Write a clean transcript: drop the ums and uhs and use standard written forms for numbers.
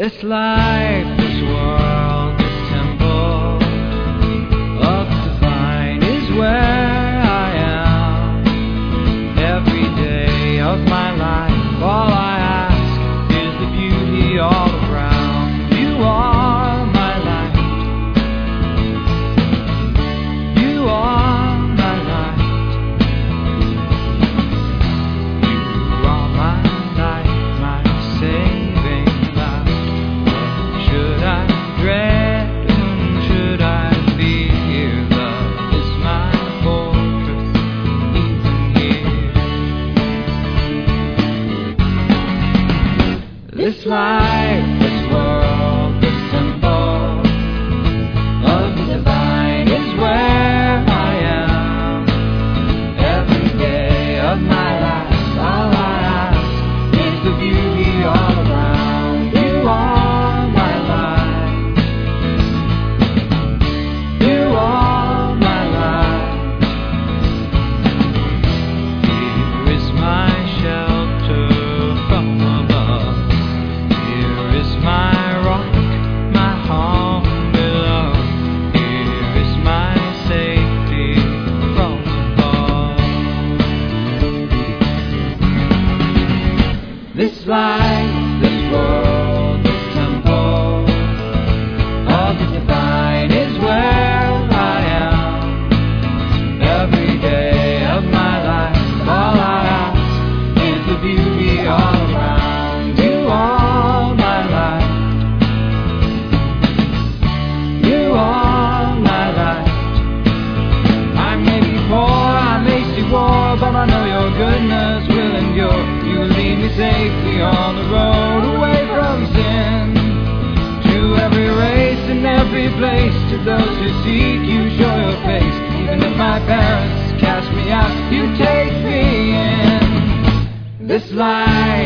This life, this world, this temple of the divine is where I am. Every day of my life, all I ask is the beauty all around. You are my light. You are my light. You are my light, my saving light. Should I dread? Whom should I fear? Love is my fortress, even here. This life, this world, this temple of the divine is where I am. Every day of my life, all I ask is the beauty all around. You are my light. You are my light. Here is my shelter from above. Here is my rock, my home below. Here is my safety from above. This life, this world, this temple of the divine is where I am. Every day of my life, all I ask is the beauty all around. You are my light. You are my light. I may be poor, I may see war, but I know your goodness will endure. You lead me safely on the road away from sin. To every race and every place, to those who seek you, show your face. Even if my parents cast me out, you take me in. This life.